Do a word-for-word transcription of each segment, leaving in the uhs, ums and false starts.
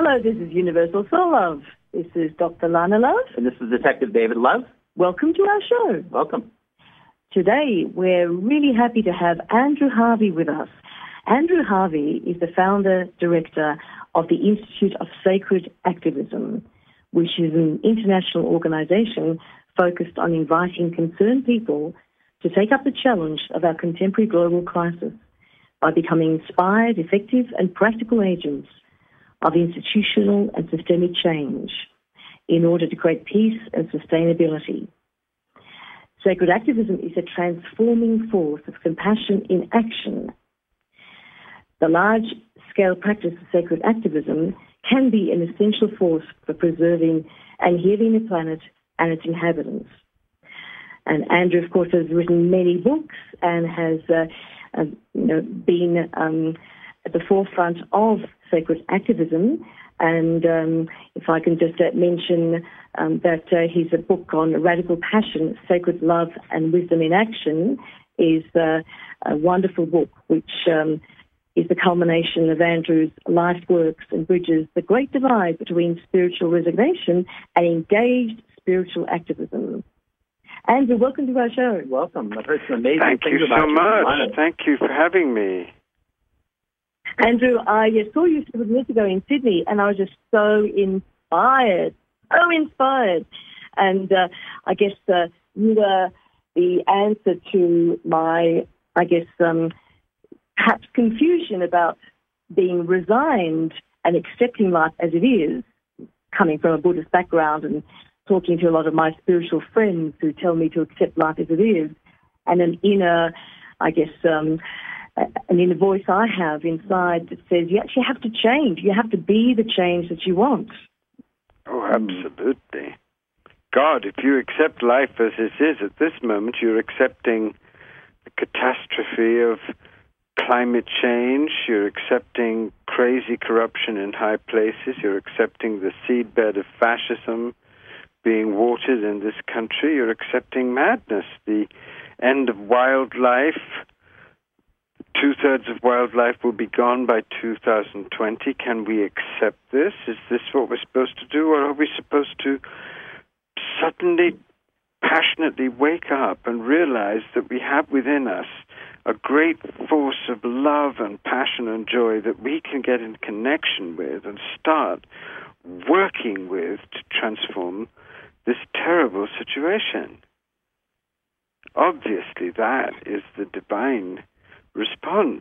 Hello, this is Universal Soul Love. This is Doctor Lana Love. And this is Detective David Love. Welcome to our show. Welcome. Today, we're really happy to have Andrew Harvey with us. Andrew Harvey is the founder-director of the Institute of Sacred Activism, which is an international organization focused on inviting concerned people to take up the challenge of our contemporary global crisis by becoming inspired, effective, and practical agents of institutional and systemic change in order to create peace and sustainability. Sacred activism is a transforming force of compassion in action. The large-scale practice of sacred activism can be an essential force for preserving and healing the planet and its inhabitants. And Andrew, of course, has written many books and has uh, uh, you know, been um, at the forefront of sacred activism. And um, if I can just uh, mention um, that uh, his uh, book on radical passion, Sacred Love and Wisdom in Action, is uh, a wonderful book which um, is the culmination of Andrew's life works and bridges the great divide between spiritual resignation and engaged spiritual activism. Andrew, welcome to our show. Welcome. I've heard some amazing Thank things you about so you. much. Thank you for having me. Andrew, I saw you several years ago in Sydney, and I was just so inspired, so inspired. And uh, I guess uh, you were the answer to my, I guess, um, perhaps confusion about being resigned and accepting life as it is, coming from a Buddhist background and talking to a lot of my spiritual friends who tell me to accept life as it is, and an inner, I guess, um, an inner voice I have inside that says you actually have to change. You have to be the change that you want. Oh, absolutely. God, if you accept life as it is at this moment, you're accepting the catastrophe of climate change, you're accepting crazy corruption in high places, you're accepting the seedbed of fascism being watered in this country, you're accepting madness, the end of wildlife. Two-thirds of wildlife will be gone by two thousand twenty. Can we accept this? Is this what we're supposed to do, or are we supposed to suddenly, passionately wake up and realize that we have within us a great force of love and passion and joy that we can get in connection with and start working with to transform this terrible situation? Obviously, that is the divine response.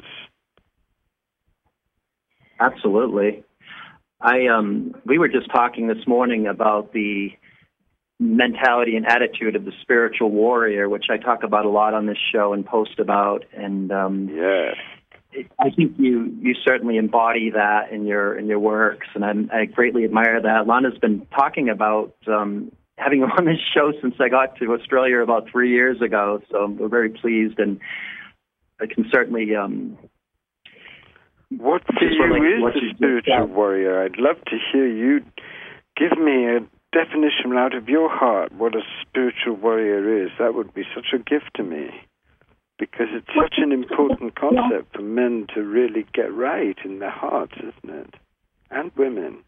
Absolutely. I um, we were just talking this morning about the mentality and attitude of the spiritual warrior, which I talk about a lot on this show and post about. And um, yes. I think you, you certainly embody that in your in your works, and I'm, I greatly admire that. Lana's been talking about um, having you on this show since I got to Australia about three years ago, so we're very pleased, and I can certainly... Um, what for you is the spiritual warrior? I'd love to hear you give me a definition out of your heart what a spiritual warrior is. That would be such a gift to me, because it's such an important concept for men to really get right in their hearts, isn't it? And women.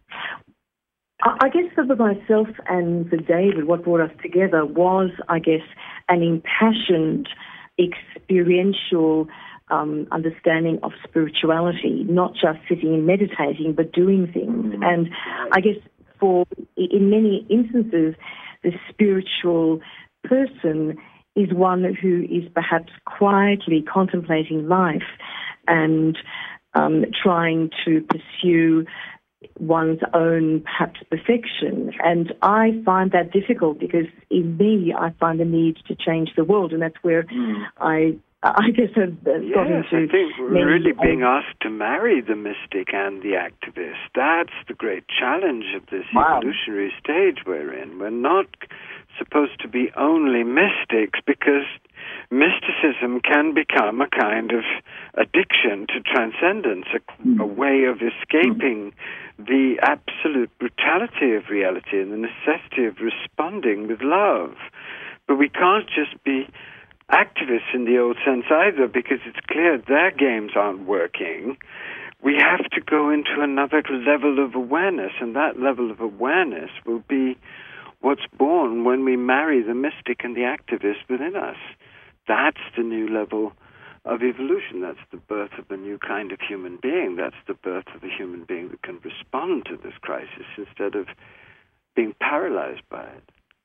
I guess for myself and for David, what brought us together was, I guess, an impassioned, experiential um, understanding of spirituality, not just sitting and meditating, but doing things. Mm-hmm. And I guess for, in many instances, the spiritual person is one who is perhaps quietly contemplating life and um, trying to pursue one's own, perhaps, perfection. And I find that difficult because in me, I find the need to change the world, and that's where mm. I, I guess, have got yes, into... I think we're really being asked to marry the mystic and the activist. That's the great challenge of this wow. evolutionary stage we're in. We're not supposed to be only mystics, because mysticism can become a kind of addiction to transcendence, a, mm. a way of escaping mm. the absolute brutality of reality and the necessity of responding with love. But we can't just be activists in the old sense either, because it's clear their games aren't working. we have to go into another level of awareness, and that level of awareness will be what's born when we marry the mystic and the activist within us. That's the new level of evolution. That's the birth of a new kind of human being. That's the birth of a human being that can respond to this crisis instead of being paralyzed by it.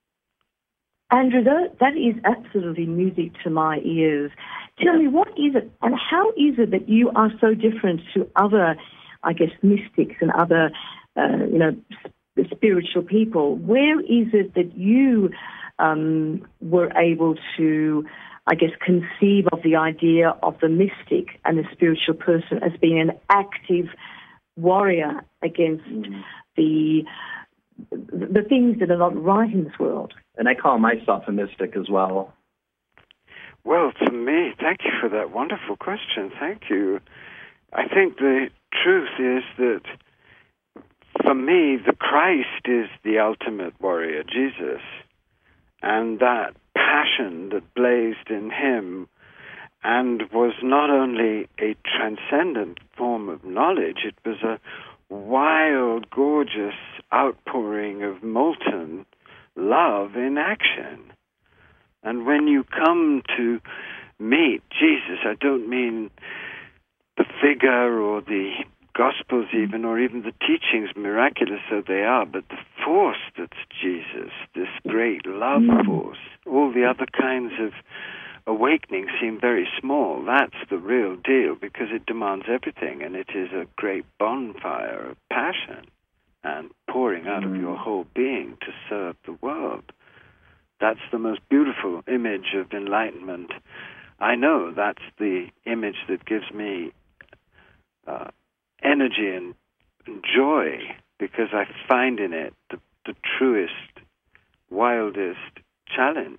Andrew, that, that is absolutely music to my ears. Tell me, what is it, and how is it that you are so different to other, I guess, mystics and other, uh, you know, spiritual people? Where is it that you um, were able to, I guess, conceive of the idea of the mystic and the spiritual person as being an active warrior against mm. the the things that are not right in this world? And I call myself a mystic as well. Well, to me, thank you for that wonderful question. Thank you. I think the truth is that, for me, the Christ is the ultimate warrior, Jesus. And that passion that blazed in him and was not only a transcendent form of knowledge, it was a wild, gorgeous outpouring of molten love in action. And when you come to meet Jesus, I don't mean the figure or the Gospels even, or even the teachings, miraculous though they are, but the force that's Jesus, this great love force. All the other kinds of awakening seem very small. That's the real deal, because it demands everything, and it is a great bonfire of passion and pouring out of your whole being to serve the world. That's the most beautiful image of enlightenment. I know that's the image that gives me uh, energy and joy, because I find in it the, the truest, wildest challenge.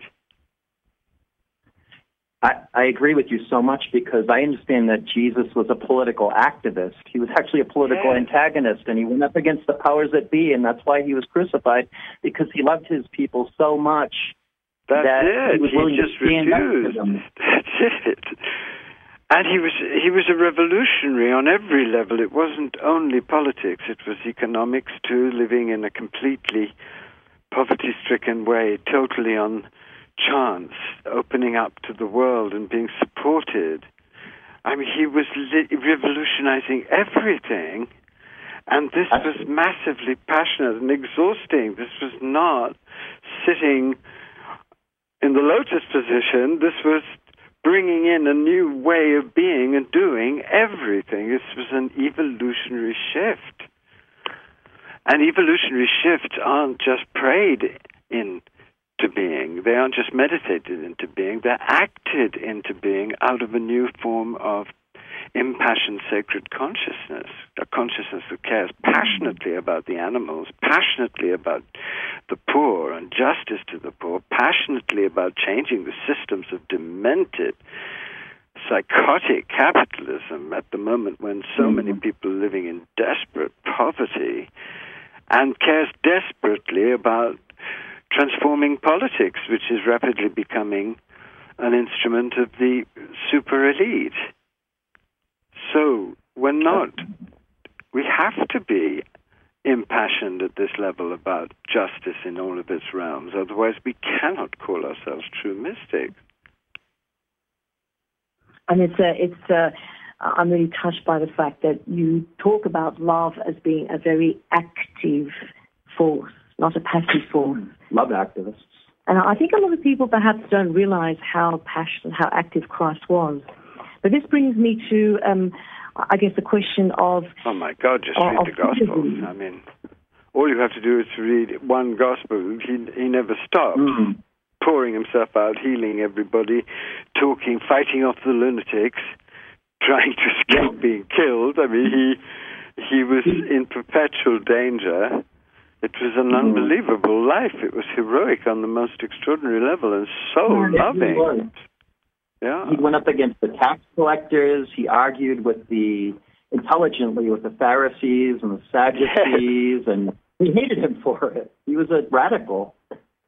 I, I agree with you so much, because I understand that Jesus was a political activist. He was actually a political yes. antagonist, and he went up against the powers that be, and that's why he was crucified, because he loved his people so much that's that it. he was willing he just to stand refused. up to them. That's it. And he was he was a revolutionary on every level. It wasn't only politics. It was economics too, living in a completely poverty-stricken way, totally on chance, opening up to the world and being supported. I mean, he was li- revolutionizing everything, and this was massively passionate and exhausting. This was not sitting in the lotus position. This was bringing in a new way of being and doing everything. This was an evolutionary shift. And evolutionary shifts aren't just prayed into being. They aren't just meditated into being. They're acted into being out of a new form of impassioned sacred consciousness, a consciousness that cares passionately about the animals, passionately about the poor and justice to the poor, passionately about changing the systems of demented, psychotic capitalism at the moment when so mm-hmm. many people are living in desperate poverty, and cares desperately about transforming politics, which is rapidly becoming an instrument of the super elite. So we're not, we have to be impassioned at this level about justice in all of its realms. Otherwise, we cannot call ourselves true mystics. And it's a, it's a, I'm really touched by the fact that you talk about love as being a very active force, not a passive force. Love activists. And I think a lot of people perhaps don't realize how passionate, how active Christ was. But this brings me to, um, I guess, the question of... Oh, my God, just read the Gospels. I mean, all you have to do is to read one Gospel. He, he never stopped. Mm-hmm. Pouring himself out, healing everybody, talking, fighting off the lunatics, trying to escape yeah. being killed. I mean, he he was in perpetual danger. It was an mm-hmm. unbelievable life. It was heroic on the most extraordinary level and so yeah, loving. Yeah. He went up against the tax collectors. He argued with the, intelligently with the Pharisees and the Sadducees, yes. and we hated him for it. He was a radical.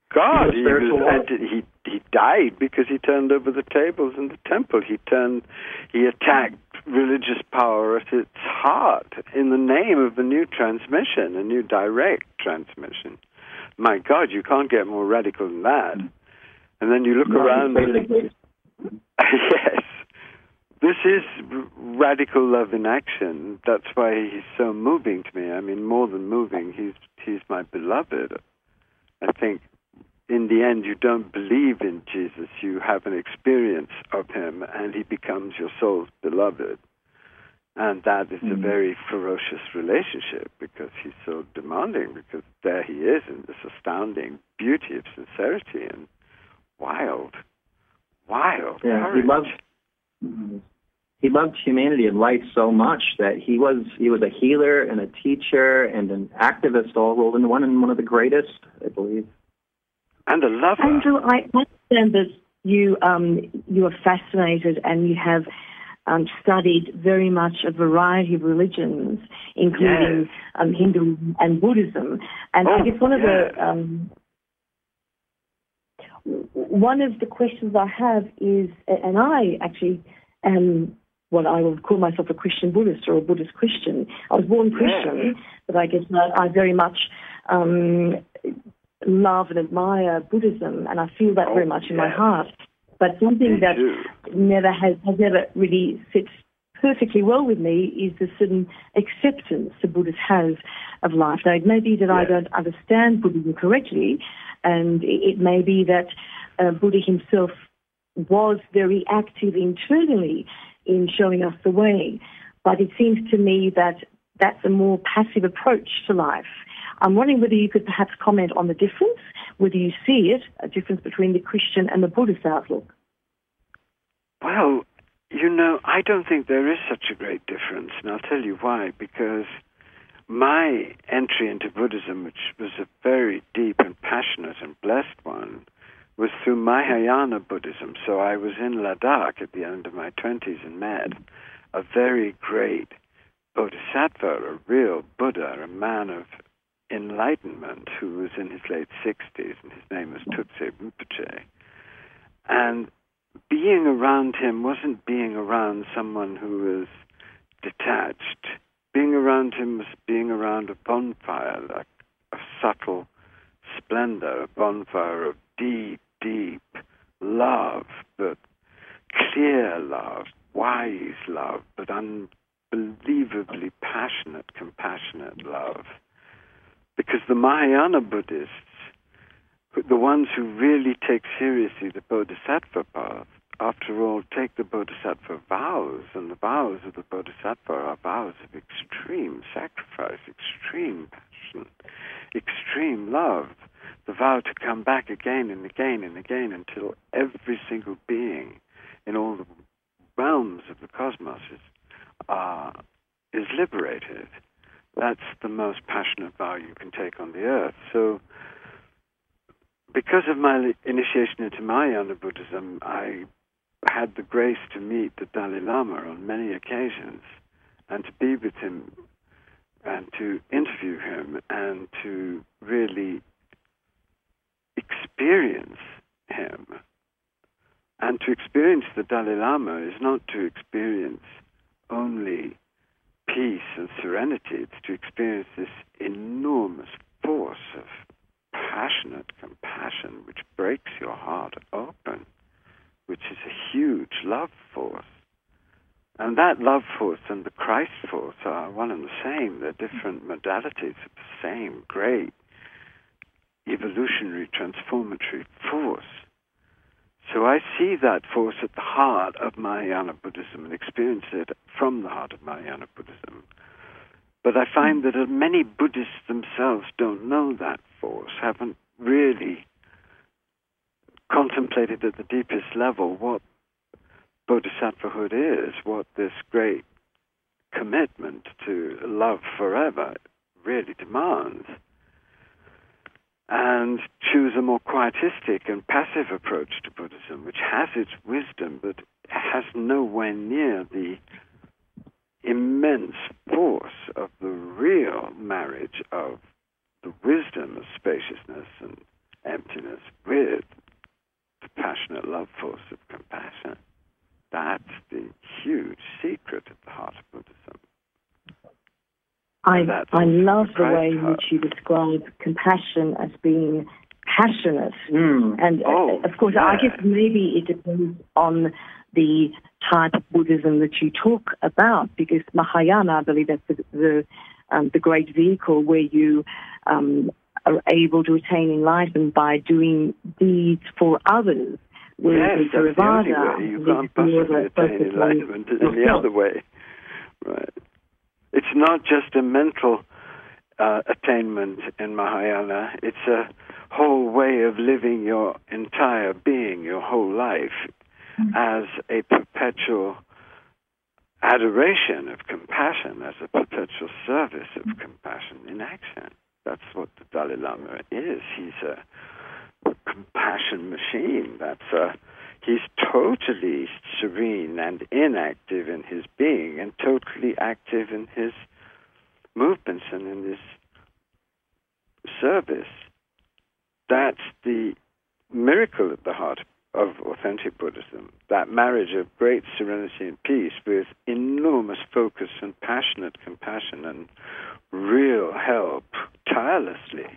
God. He He, was was, and he he died because he turned over the tables in the temple. He turned, he attacked religious power at its heart in the name of the new transmission, a new direct transmission. My God, you can't get more radical than that. And then you look No, around. basically. Yes. This is r- radical love in action. That's why he's so moving to me. I mean, more than moving, he's he's my beloved. I think in the end, you don't believe in Jesus. You have an experience of him, and he becomes your soul's beloved. And that is mm-hmm. a very ferocious relationship because he's so demanding, because there he is in this astounding beauty of sincerity and wild, wild yeah, courage. He loved, he loved humanity and life so much that he was he was a healer and a teacher and an activist all rolled into one, and one of the greatest, I believe. And a lover. Andrew, I understand that you um, you are fascinated and you have um, studied very much a variety of religions, including yes. um, Hinduism and Buddhism. And oh, I guess one of yes. the um, one of the questions I have is, and I actually am what I would call myself a Christian Buddhist or a Buddhist Christian. I was born Christian, yes. but I guess I, I very much um, love and admire Buddhism, and I feel that oh, very much in yes. my heart. But something me that too. never has, has never really sits perfectly well with me is the certain acceptance the Buddhist has of life. Now, it may be that yes. I don't understand Buddhism correctly, and it, it may be that uh, Buddha himself was very active internally in showing us the way. But it seems to me that that's a more passive approach to life. I'm wondering whether you could perhaps comment on the difference, whether you see it, a difference between the Christian and the Buddhist outlook. Well, you know, I don't think there is such a great difference, and I'll tell you why. Because my entry into Buddhism, which was a very deep and passionate and blessed one, was through Mahayana Buddhism. So I was in Ladakh at the end of my twenties and met a very great bodhisattva, a real Buddha, a man of enlightenment who was in his late sixties, and his name was Tutse Rinpoche. And being around him wasn't being around someone who was detached. Being around him was being around a bonfire, like a subtle splendor, a bonfire of deep, deep love, but clear love, wise love, but unbelievably passionate, compassionate love. Because the Mahayana Buddhists, the ones who really take seriously the Bodhisattva path, after all, take the Bodhisattva vows, and the vows of the Bodhisattva are vows of extreme sacrifice, extreme passion, extreme love, the vow to come back again and again and again until every single being in all the realms of the cosmos is, uh, is liberated. That's the most passionate vow you can take on the earth. So, because of my initiation into Mahayana Buddhism, I had the grace to meet the Dalai Lama on many occasions and to be with him and to interview him and to really experience him. And to experience the Dalai Lama is not to experience only peace and serenity. It's to experience this enormous force of passionate compassion which breaks your heart open, which is a huge love force. And that love force and the Christ force are one and the same. They're different modalities of the same great evolutionary transformatory force. So I see that force at the heart of Mahayana Buddhism and experience it from the heart of Mahayana Buddhism. But I find that many Buddhists themselves don't know that force, haven't really contemplated at the deepest level what Bodhisattvahood is, what this great commitment to love forever really demands, and choose a more quietistic and passive approach to Buddhism, which has its wisdom, but has nowhere near the immense force of the real marriage of the wisdom of spaciousness and emptiness emptiness with the passionate love force of compassion. That's the huge secret at the heart of Buddhism. I, I love the way in which you describe compassion as being passionate. Mm. And oh, uh, of course, yeah. I guess maybe it depends on the type of Buddhism that you talk about, because Mahayana, I believe that's the, the, um, the great vehicle where you um, are able to attain enlightenment by doing deeds for others. Yes, that's the only way. You can't possibly attain enlightenment in any other way. Right. It's not just a mental uh, attainment in Mahayana. It's a whole way of living your entire being, your whole life, mm-hmm. as a perpetual adoration of compassion, as a perpetual service of mm-hmm. compassion in action. That's what the Dalai Lama is. He's a compassion machine. That's a, he's totally serene and inactive in his being and totally active in his movements and in his service. That's the miracle at the heart of authentic Buddhism, that marriage of great serenity and peace with enormous focus and passionate compassion and real help tirelessly.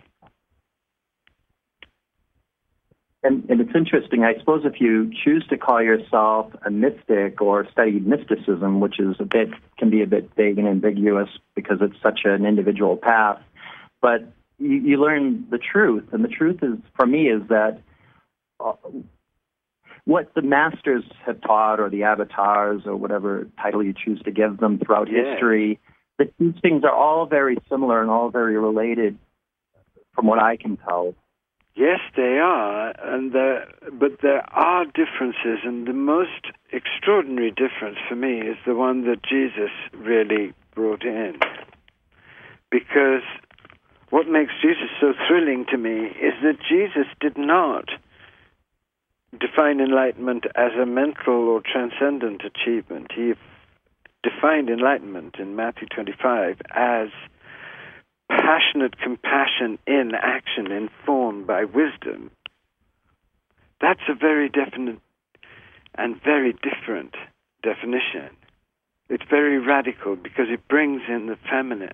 And, and it's interesting, I suppose if you choose to call yourself a mystic or study mysticism, which is a bit, can be a bit vague and ambiguous because it's such an individual path, but you, you learn the truth. And the truth is, for me, is that uh, what the masters have taught, or the avatars, or whatever title you choose to give them throughout yeah. history, the teachings are all very similar and all very related from what I can tell. Yes, they are, and there, but there are differences, and the most extraordinary difference for me is the one that Jesus really brought in. Because what makes Jesus so thrilling to me is that Jesus did not define enlightenment as a mental or transcendent achievement. He defined enlightenment in Matthew twenty-five as passionate compassion in action informed by wisdom. That's a very definite and very different definition. It's very radical because it brings in the feminine.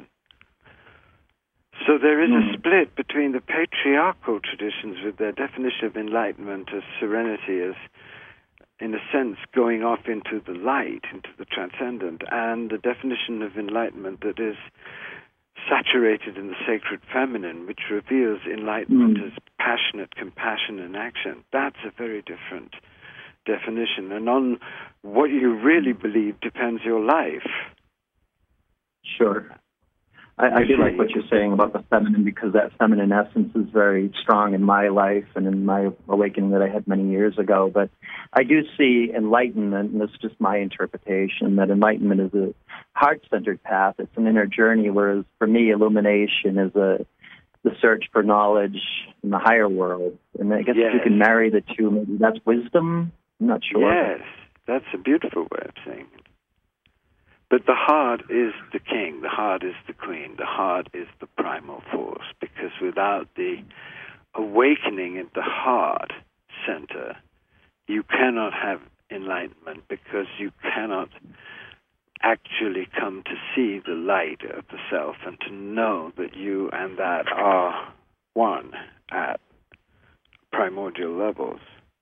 So there is mm. a split between the patriarchal traditions with their definition of enlightenment as serenity, as in a sense going off into the light, into the transcendent, and the definition of enlightenment that is saturated in the sacred feminine, which reveals enlightenment mm. as passionate compassion in action. That's a very different definition. And on what you really believe depends your life. Sure. I, I do like what you're saying about the feminine, because that feminine essence is very strong in my life and in my awakening that I had many years ago. But I do see enlightenment, and this is just my interpretation, that enlightenment is a heart-centered path. It's an inner journey, whereas for me, illumination is a the search for knowledge in the higher world. And I guess yes. if you can marry the two, maybe that's wisdom. I'm not sure. Yes, that's a beautiful way of saying it. But the heart is the king, the heart is the queen, the heart is the primal force, because without the awakening at the heart center, you cannot have enlightenment, because you cannot actually come to see the light of the self and to know that you and that are one at primordial levels.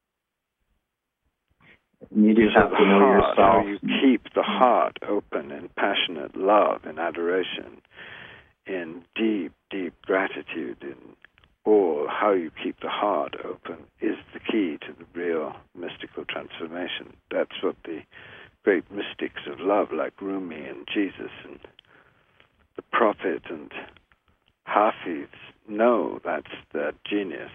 You do so have to know heart, yourself. How you keep the heart open in passionate love and adoration, in deep, deep gratitude, in awe, how you keep the heart open is the key to the real mystical transformation. That's what the great mystics of love, like Rumi and Jesus and the Prophet and Hafiz, know. That's their genius.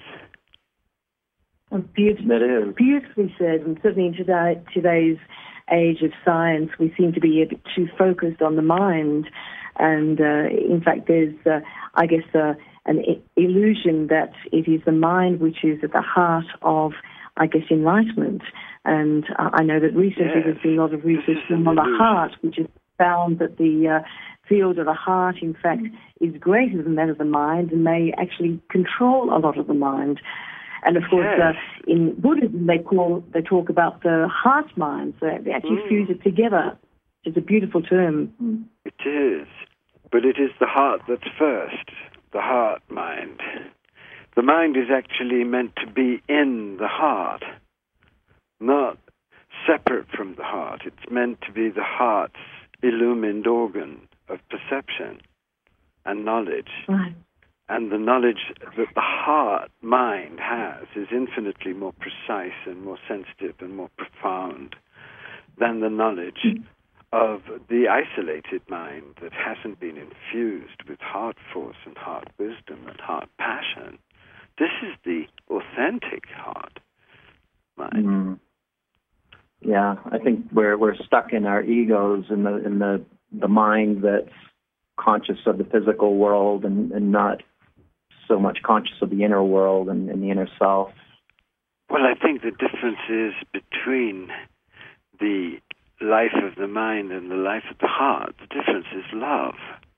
Beautifully, beautifully said, and certainly in today, today's age of science, we seem to be a bit too focused on the mind, and uh, in fact there's, uh, I guess, uh, an I- illusion that it is the mind which is at the heart of, I guess, enlightenment. And uh, I know that recently yes. there's been a lot of research on the heart, which has found that the uh, field of the heart, in fact, is greater than that of the mind and may actually control a lot of the mind. And of course, Yes. uh, in Buddhism, they call they talk about the heart mind. So they actually Mm. fuse it together. It's a beautiful term. It is. But it is the heart that's first, the heart mind. The mind is actually meant to be in the heart, not separate from the heart. It's meant to be the heart's illumined organ of perception and knowledge. Right. And the knowledge that the heart mind has is infinitely more precise and more sensitive and more profound than the knowledge Mm. of the isolated mind that hasn't been infused with heart force and heart wisdom and heart passion. This is the authentic heart mind. Mm. Yeah, I think we're we're stuck in our egos in the in the the mind that's conscious of the physical world and, and not so much conscious of the inner world and, and the inner self. Well, I think the difference is between the life of the mind and the life of the heart. The difference is love.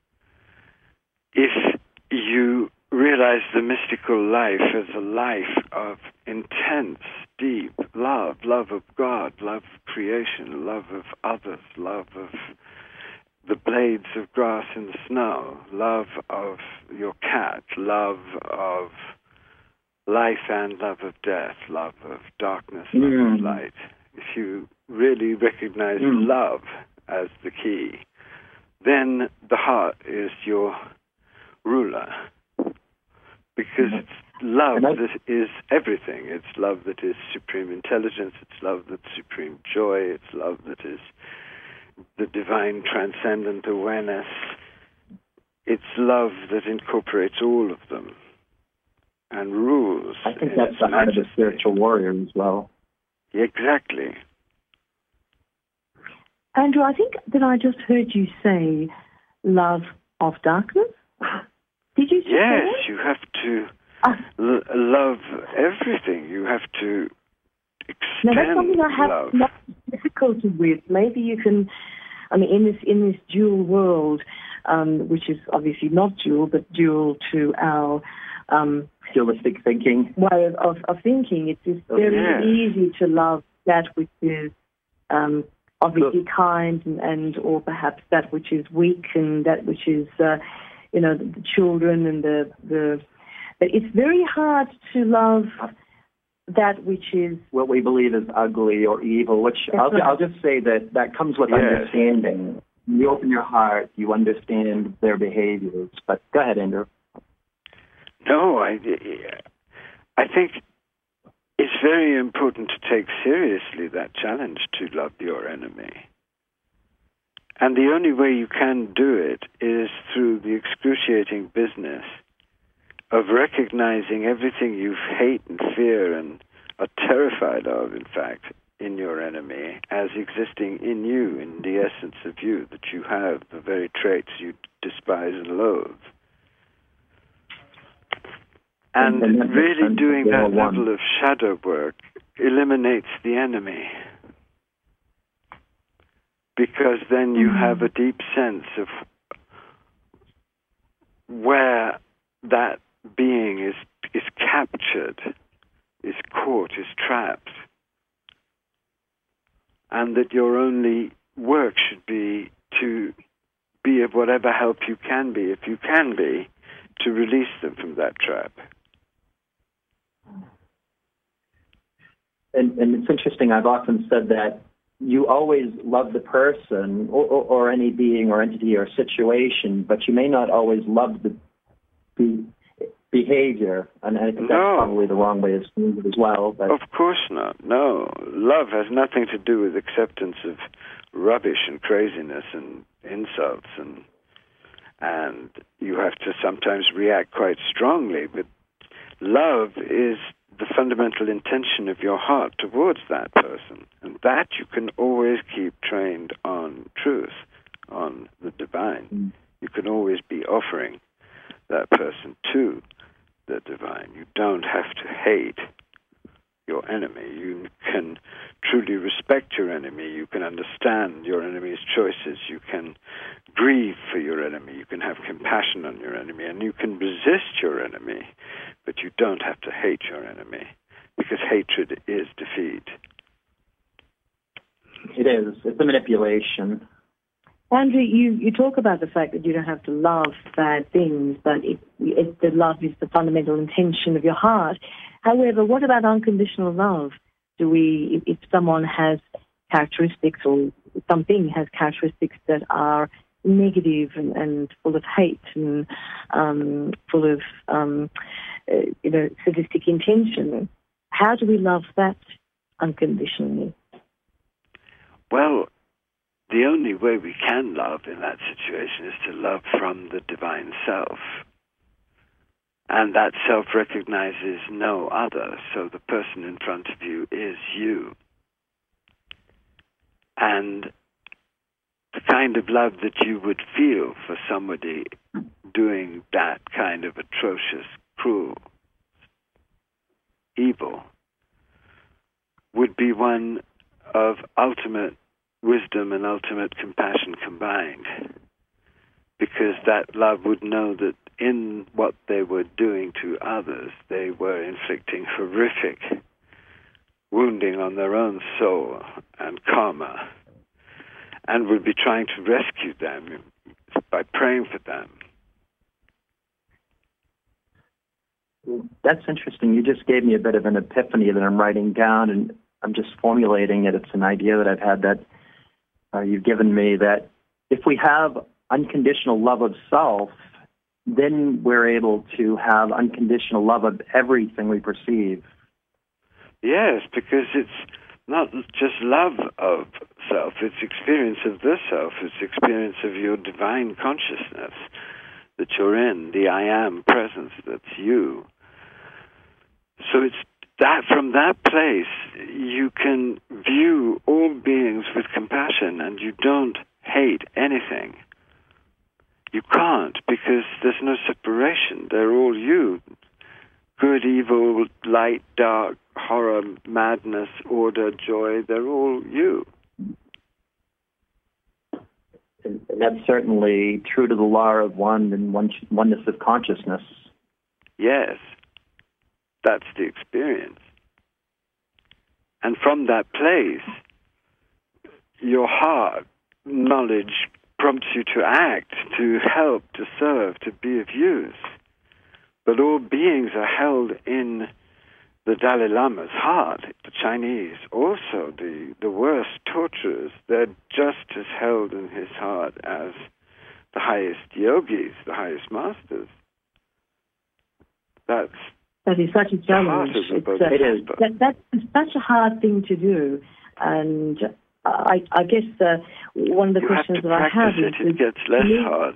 If you realize the mystical life as a life of intense, deep love, love of God, love of creation, love of others, love of the blades of grass in the snow, love of your cat, love of life and love of death, love of darkness, love Mm. of light. If you really recognize Mm. love as the key, then the heart is your ruler. Because it's love And I- that is everything. It's love that is supreme intelligence. It's love that's supreme joy. It's love that is the divine transcendent awareness. It's love that incorporates all of them and rules. I think in that's its the heart of the majesty. spiritual warrior as well. Exactly. Andrew, I think that I just heard you say love of darkness. Did you say Yes, that? you have to Ah, l- love everything. You have to now extend that's something I have love. lots of difficulty with. Maybe you can, I mean, in this in this dual world, um, which is obviously not dual, but dual to our um, Dualistic thinking. way of, of, of thinking. It's just Oh, very yes. easy to love that which is um, obviously kind and, and or perhaps that which is weak and that which is, uh, you know, the, the children and the, the... But it's very hard to love that which is... What we believe is ugly or evil, which That's I'll, right. I'll just say that that comes with Yes. understanding. You open your heart, you understand their behaviors. But go ahead, Andrew. No, I, I think it's very important to take seriously that challenge to love your enemy. And the only way you can do it is through the excruciating business of recognizing everything you hate and fear and are terrified of, in fact, in your enemy as existing in you, in the essence of you, that you have the very traits you despise and loathe. And And that makes really sense. doing They're all that one. level of shadow work eliminates the enemy. Because then you have a deep sense of where that being is is captured, is caught, is trapped. And that your only work should be to be of whatever help you can be, if you can be, to release them from that trap. And, and it's interesting, I've often said that you always love the person or, or, or any being or entity or situation, but you may not always love the, the behavior. And I think that's No. probably the wrong way of seeing it as well. But Of course not. No. Love has nothing to do with acceptance of rubbish and craziness and insults, and and you have to sometimes react quite strongly, but love is the fundamental intention of your heart towards that person, and that you can always keep trained on truth, on the divine. Mm. You can always be offering that person to the divine. You don't have to hate your your enemy. You can truly respect your enemy. You can understand your enemy's choices. You can grieve for your enemy. You can have compassion on your enemy. And you can resist your enemy, but you don't have to hate your enemy, because hatred is defeat. It is. It's a manipulation. Andrew, you, you talk about the fact that you don't have to love bad things, but it, it, the love is the fundamental intention of your heart. However, what about unconditional love? Do we, if, if someone has characteristics or something has characteristics that are negative and, and full of hate and um, full of um, uh, you know sadistic intention, how do we love that unconditionally? Well, the only way we can love in that situation is to love from the divine self. And that self recognizes no other, so the person in front of you is you. And the kind of love that you would feel for somebody doing that kind of atrocious, cruel, evil would be one of ultimate wisdom and ultimate compassion combined, because that love would know that in what they were doing to others, they were inflicting horrific wounding on their own soul and karma, and would be trying to rescue them by praying for them. That's interesting. You just gave me a bit of an epiphany that I'm writing down, and I'm just formulating it. It's an idea that I've had that uh, you've given me, that if we have unconditional love of self, then we're able to have unconditional love of everything we perceive. Yes, because it's not just love of self, it's experience of the self, it's experience of your divine consciousness that you're in, the I am presence that's you. So it's that from that place you can view all beings with compassion, and you don't hate anything. You can't, because there's no separation. They're all you. Good, evil, light, dark, horror, madness, order, joy, they're all you. And that's certainly true to the law of one and one, oneness of consciousness. Yes, that's the experience. And from that place, your heart, knowledge, prompts you to act, to help, to serve, to be of use. But all beings are held in the Dalai Lama's heart. The Chinese also, the, the worst torturers, they're just as held in his heart as the highest yogis, the highest masters. That's That is such a challenge. It's a, it is. That, that's such a hard thing to do. And I, I guess uh, one of the you questions have to that I have it. is... It gets less hard.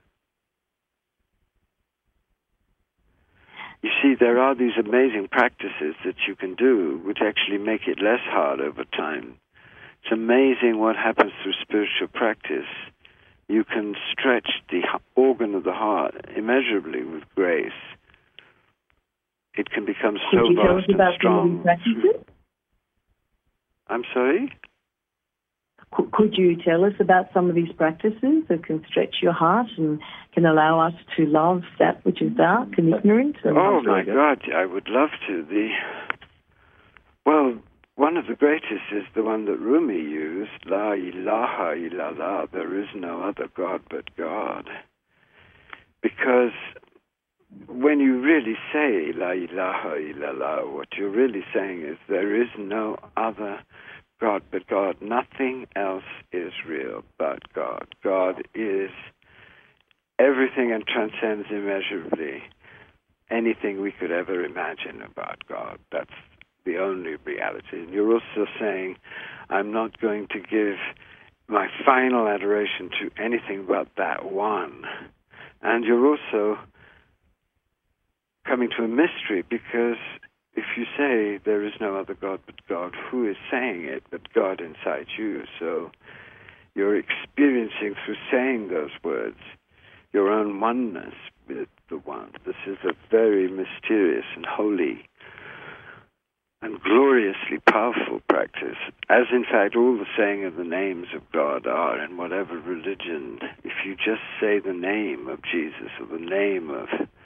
You see, there are these amazing practices that you can do which actually make it less hard over time. It's amazing what happens through spiritual practice. You can stretch the organ of the heart immeasurably with grace. It can become so Could you tell us vast and about strong. some of these practices? I'm sorry? Could you tell us about some of these practices that can stretch your heart and can allow us to love that which is dark and ignorant? And oh, my God, I would love to. The Well, one of the greatest is the one that Rumi used, La ilaha illallah, there is no other God but God. Because when you really say La ilaha illallah, what you're really saying is there is no other God but God. Nothing else is real but God. God is everything and transcends immeasurably anything we could ever imagine about God. That's the only reality. And you're also saying, I'm not going to give my final adoration to anything but that one. And you're also coming to a mystery, because if you say there is no other God but God, who is saying it but God inside you? So you're experiencing through saying those words your own oneness with the one. This is a very mysterious and holy and gloriously powerful practice, as in fact all the saying of the names of God are in whatever religion. If you just say the name of Jesus or the name of,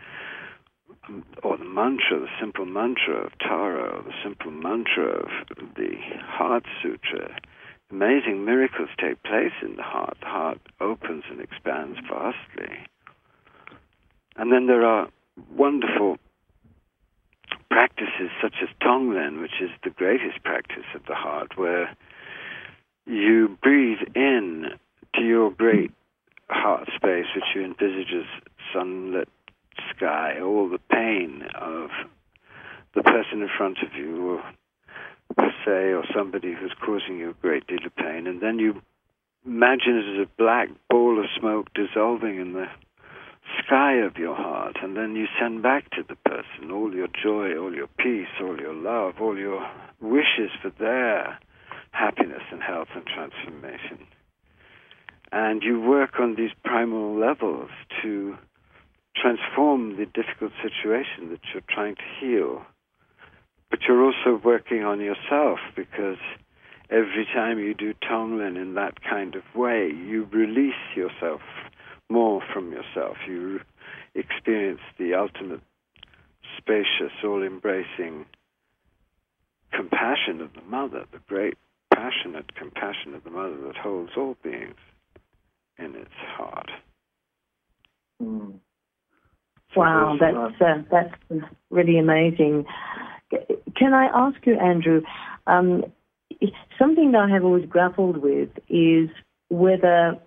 or the mantra, the simple mantra of Tara, or the simple mantra of the Heart Sutra, amazing miracles take place in the heart. The heart opens and expands vastly. And then there are wonderful practices such as Tonglen, which is the greatest practice of the heart, where you breathe in to your great heart space, which you envisage as sunlit sky, all the pain of the person in front of you, or per se, or somebody who's causing you a great deal of pain, and then you imagine it as a black ball of smoke dissolving in the sky of your heart, and then you send back to the person all your joy, all your peace, all your love, all your wishes for their happiness and health and transformation. And you work on these primal levels to transform the difficult situation that you're trying to heal. But you're also working on yourself, because every time you do Tonglen in that kind of way, you release yourself more from yourself. You experience the ultimate, spacious, all-embracing compassion of the Mother, the great passionate compassion of the Mother that holds all beings in its heart. Mm. Wow, that's uh, that's really amazing. Can I ask you, Andrew, um, something that I have always grappled with is whether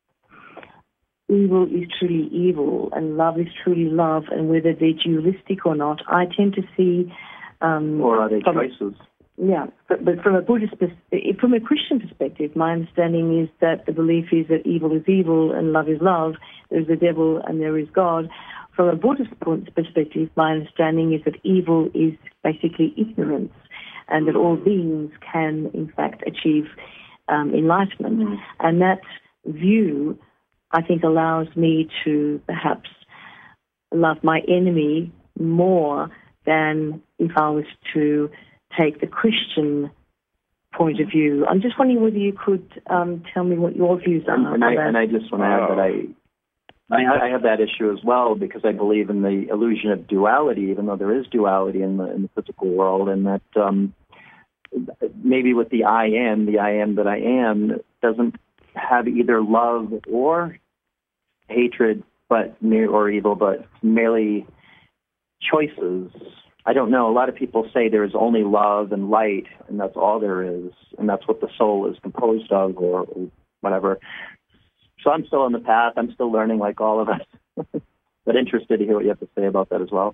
evil is truly evil and love is truly love, and whether they're dualistic or not. I tend to see... Um, or are they from, choices? Yeah, but, but from a Buddhist perspective, from a Christian perspective, my understanding is that the belief is that evil is evil and love is love. There's the devil and there is God. From a Buddhist perspective, my understanding is that evil is basically ignorance, and that all beings can, in fact, achieve um, enlightenment. Mm. And that view, I think, allows me to perhaps love my enemy more than if I was to take the Christian point of view. I'm just wondering whether you could um, tell me what your views are. And, and, I, and I just want to add that I... I, I have that issue as well, because I believe in the illusion of duality, even though there is duality in the, in the physical world, and that um, maybe with the I am, the I am that I am, doesn't have either love or hatred, but mere, or evil, but merely choices. I don't know. A lot of people say there is only love and light, and that's all there is, and that's what the soul is composed of, or, or whatever. So I'm still on the path. I'm still learning like all of us. But interested to hear what you have to say about that as well.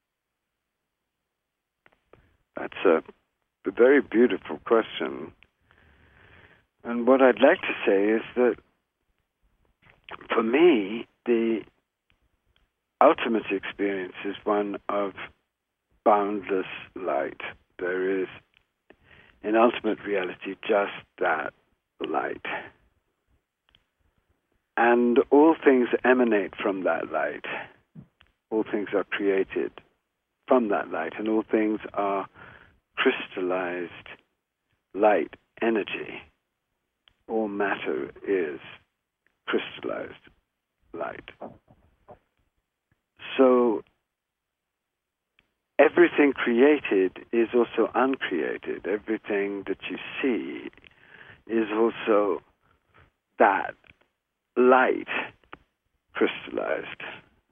That's a, a very beautiful question. And what I'd like to say is that for me, the ultimate experience is one of boundless light. There is, in ultimate reality, just that light. And all things emanate from that light. All things are created from that light, and all things are crystallized light energy. All matter is crystallized light. So everything created is also uncreated. Everything that you see is also that light crystallized.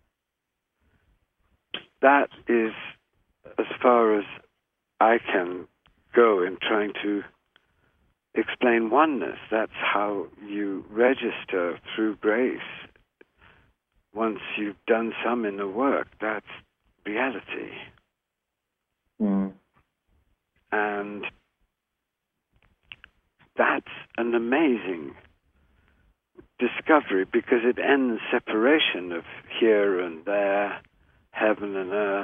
That is as far as I can go in trying to explain oneness. That's how you register through grace. Once you've done some inner work, that's reality. Mm. And that's an amazing discovery, because it ends separation of here and there, heaven and earth.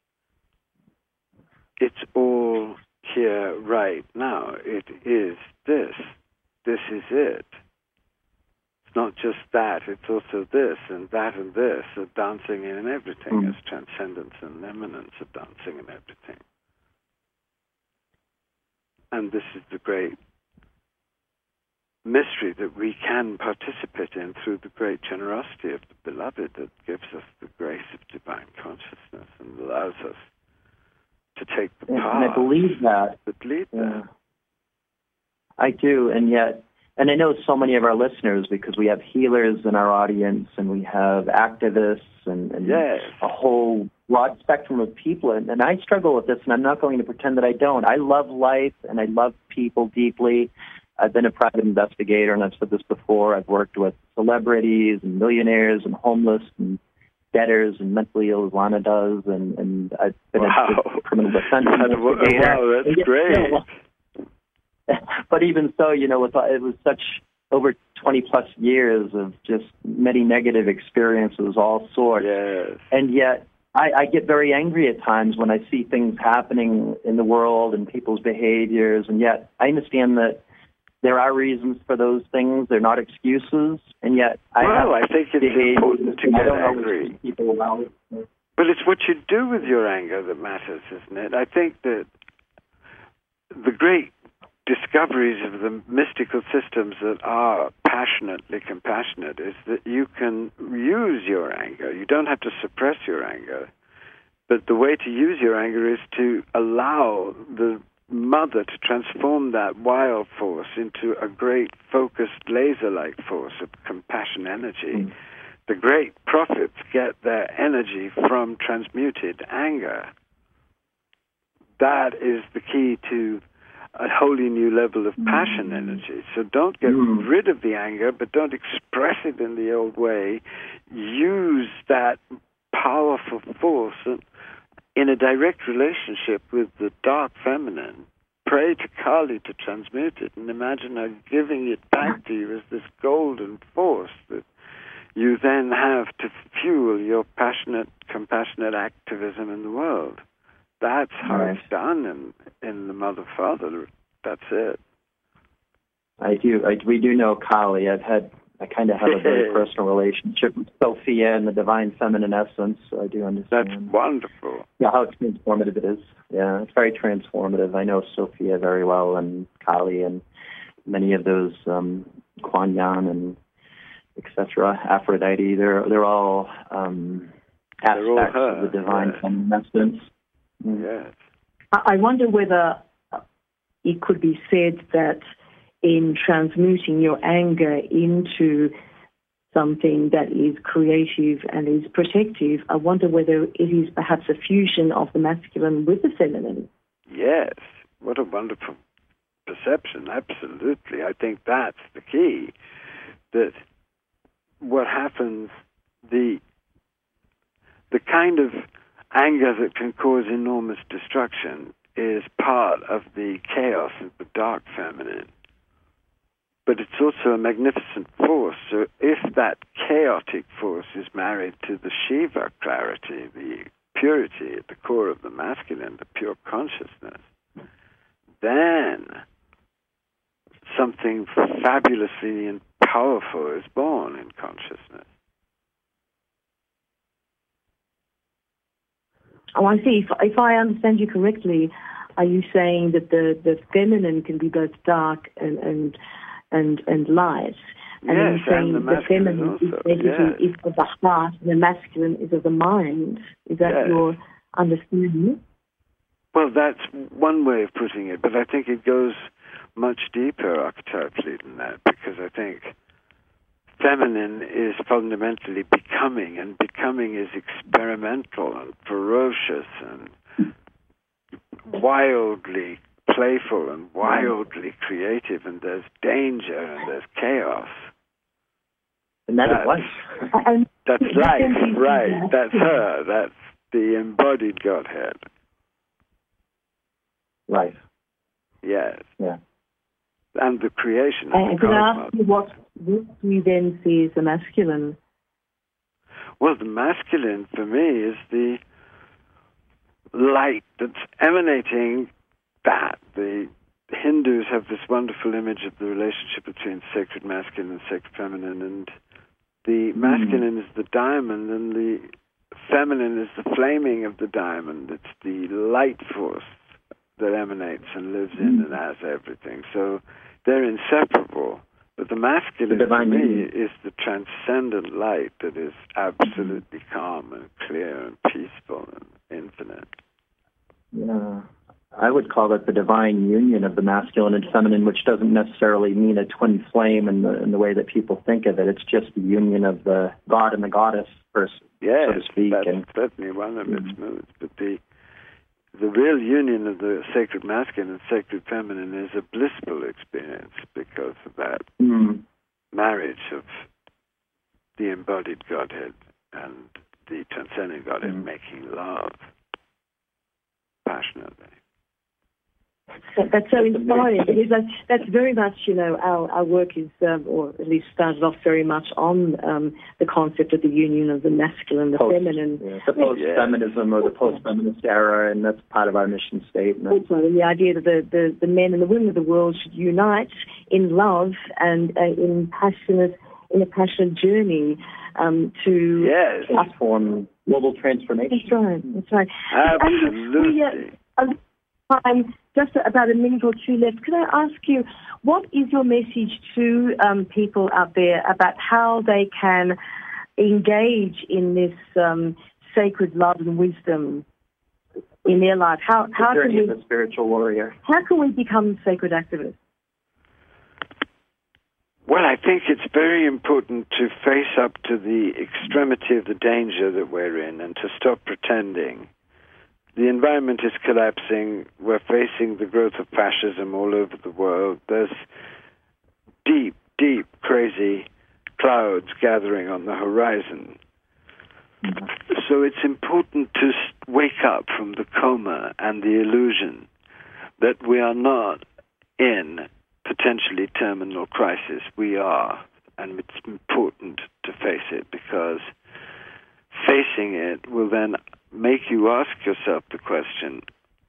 It's all here right now. It is this. This is it. It's not just that, it's also this and that and this are dancing in everything, mm. as transcendence and eminence are dancing in everything. and this is the great mystery that we can participate in through the great generosity of the Beloved that gives us the grace of divine consciousness and allows us to take the and, path and I believe that. that lead Yeah. there. I do, and yet, and I know so many of our listeners because we have healers in our audience and we have activists and, and Yes. a whole broad spectrum of people, and, and I struggle with this, and I'm not going to pretend that I don't. I love life, and I love people deeply. I've been a private investigator, and I've said this before. I've worked with celebrities and millionaires and homeless and debtors and mentally ill, as Lana does, and, and I've been Wow. a criminal defense investigator. Wow, that's Yeah, great. yeah. But even so, you know, with, it was such over twenty plus years of just many negative experiences, all sorts. Yes. And yet, I, I get very angry at times when I see things happening in the world and people's behaviors. And yet, I understand that there are reasons for those things. They're not excuses. And yet, I Well, have I think it's behaviors important to and I get don't always angry. treat people well. But it's what you do with your anger that matters, isn't it? I think that the great discoveries of the mystical systems that are passionately compassionate is that you can use your anger. You don't have to suppress your anger. But the way to use your anger is to allow the mother to transform that wild force into a great focused laser-like force of compassion energy. Mm. The great prophets get their energy from transmuted anger. That is the key to a wholly new level of passion energy. So don't get mm. rid of the anger, but don't express it in the old way. Use that powerful force in a direct relationship with the dark feminine. Pray to Kali to transmute it, and imagine her giving it back to you as this golden force that you then have to fuel your passionate, compassionate activism in the world. That's how right. it's done in, in the Mother-Father. That's it. I do. I, we do know Kali. I've had, I kind of have a very personal relationship with Sophia and the divine feminine essence, so I do understand. That's wonderful. Yeah, how transformative it is. Yeah, it's very transformative. I know Sophia very well, and Kali, and many of those um, Kuan Yin and et cetera, Aphrodite. They're they're all um, aspects all of the divine yes. feminine essence. Mm. Yes. I wonder whether it could be said that in transmuting your anger into something that is creative and is protective, I wonder whether it is perhaps a fusion of the masculine with the feminine. Yes. What a wonderful perception. Absolutely. I think that's the key. That what happens, the the kind of anger that can cause enormous destruction is part of the chaos of the dark feminine. But it's also a magnificent force. So if that chaotic force is married to the Shiva clarity, the purity at the core of the masculine, the pure consciousness, then something fabulously and powerful is born in consciousness. Oh, I see. If, if I understand you correctly, are you saying that the, the feminine can be both dark and and and, and light? And yes, you're saying and the, the feminine also. is basically yes. is of the heart, and the masculine is of the mind. Is that yes. your understanding? Well, that's one way of putting it, but I think it goes much deeper archetypally than that, because I think feminine is fundamentally becoming, and becoming is experimental and ferocious and wildly playful and wildly creative, and there's danger and there's chaos. And that that's, is life. And that's life, right. That's her. That's the embodied Godhead. Life. Yes. Yeah. And the creation of And the can I cosmos. ask you what, what do you then see as the masculine? Well, the masculine for me is the light that's emanating that. The Hindus have this wonderful image of the relationship between sacred masculine and sacred feminine, and the masculine mm. is the diamond and the feminine is the flaming of the diamond. It's the light force that emanates and lives in and has everything. So they're inseparable. But the masculine, the for me, union. is the transcendent light that is absolutely calm and clear and peaceful and infinite. Yeah. I would call it the divine union of the masculine and feminine, which doesn't necessarily mean a twin flame in the, in the way that people think of it. It's just the union of the God and the goddess, person, Yes, so to speak. that's and, certainly one of its mm-hmm. moods. But the the real union of the sacred masculine and sacred feminine is a blissful experience because of that mm. marriage of the embodied Godhead and the transcendent Godhead mm. making love passionately. That's so inspiring because that's, that's very much, you know, our, our work is, um, or at least started off very much on um, the concept of the union of the masculine and the Post, feminine. Yeah, the post-feminism or the post-feminist era, and that's part of our mission statement. Also, and the idea that the, the, the men and the women of the world should unite in love and uh, in passionate, in a passionate journey um, to yes. transform global transformation. That's right. That's right. Absolutely. And, uh, time, just about a minute or two left. Could I ask you, what is your message to um, people out there about how they can engage in this um, sacred love and wisdom in their life? How, how the can journey we, of the spiritual warrior. How can we become sacred activists? Well, I think it's very important to face up to the extremity of the danger that we're in and to stop pretending. The environment is collapsing. We're facing the growth of fascism all over the world. There's deep, deep, crazy clouds gathering on the horizon. Mm-hmm. So it's important to wake up from the coma and the illusion that we are not in potentially terminal crisis. We are, and it's important to face it because facing it will then make you ask yourself the question,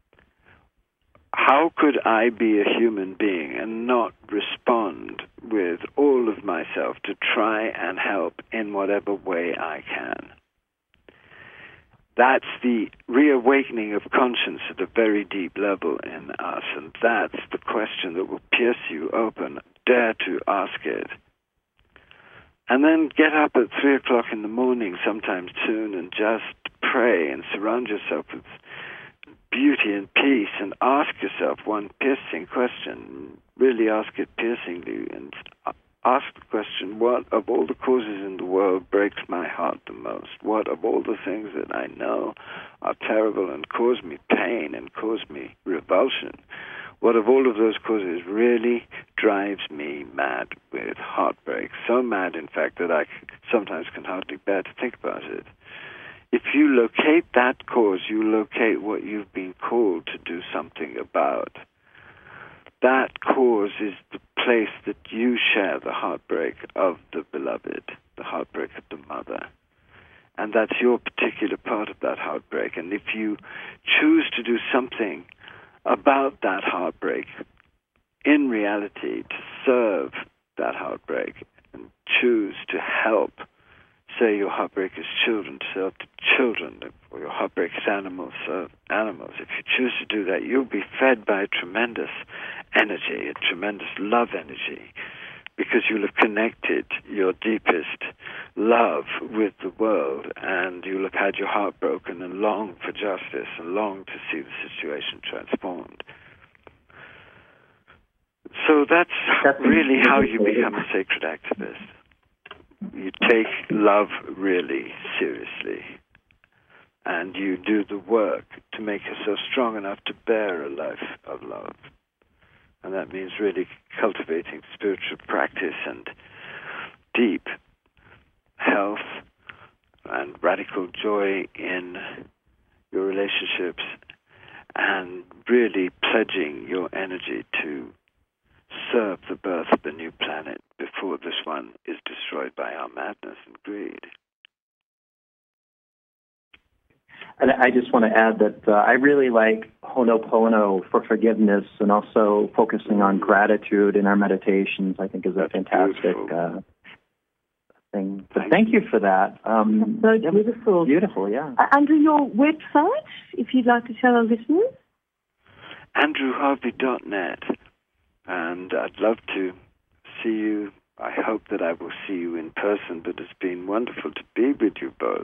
how could I be a human being and not respond with all of myself to try and help in whatever way I can? That's the reawakening of conscience at a very deep level in us, and that's the question that will pierce you open. Dare to ask it. And then get up at three o'clock in the morning sometime soon and just pray and surround yourself with beauty and peace and ask yourself one piercing question. Really ask it piercingly and ask the question, what of all the causes in the world breaks my heart the most? What of all the things that I know are terrible and cause me pain and cause me revulsion? What of all of those causes really drives me mad with heartbreak? So mad, in fact, that I sometimes can hardly bear to think about it. If you locate that cause, you locate what you've been called to do something about. That cause is the place that you share the heartbreak of the beloved, the heartbreak of the mother. And that's your particular part of that heartbreak. And if you choose to do something about that heartbreak, in reality, to serve that heartbreak and choose to help, say your heartbreak is children, to serve to children, or your heartbreak is animals, serve animals. If you choose to do that, you'll be fed by a tremendous energy, a tremendous love energy, because you'll have connected your deepest love with the world, and you'll have had your heart broken and longed for justice and longed to see the situation transformed. So that's, that's really how you become a sacred activist. You take love really seriously, and you do the work to make yourself strong enough to bear a life of love. And that means really cultivating spiritual practice and deep health and radical joy in your relationships, and really pledging your energy to serve the birth of the new planet before this one is destroyed by our madness and greed. And I just want to add that uh, I really like Ho'oponopono for forgiveness, and also focusing on gratitude in our meditations, I think is a That's fantastic uh, thing. But thank you for that. Um, That's so beautiful. Beautiful, yeah. Uh, under your website, if you'd like to tell our listeners? And andrew harvey dot net. And I'd love to see you. I hope that I will see you in person, but it's been wonderful to be with you both.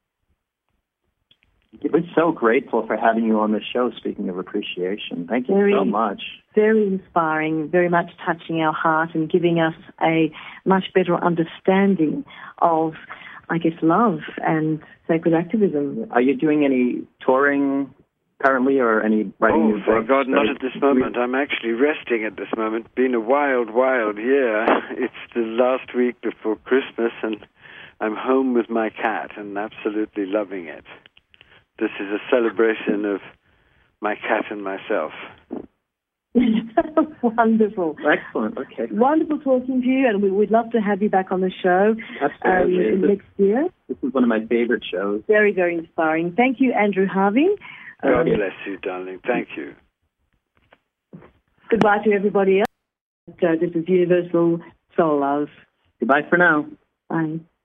We're so grateful for having you on the show, speaking of appreciation. Thank you very, so much. Very inspiring, very much touching our heart and giving us a much better understanding of, I guess, love and sacred activism. Are you doing any touring currently, or any writing oh, new books? Thank God, not at this moment. I'm actually resting at this moment. Been a wild, wild year. It's the last week before Christmas, and I'm home with my cat and absolutely loving it. This is a celebration of my cat and myself. Wonderful. Excellent. Okay. Wonderful talking to you, and we would love to have you back on the show Absolutely. um, next year. This is one of my favorite shows. Very, very inspiring. Thank you, Andrew Harvey. God um, bless you, darling. Thank you. Goodbye to everybody else. So this is Universal Soul Love. Goodbye for now. Bye.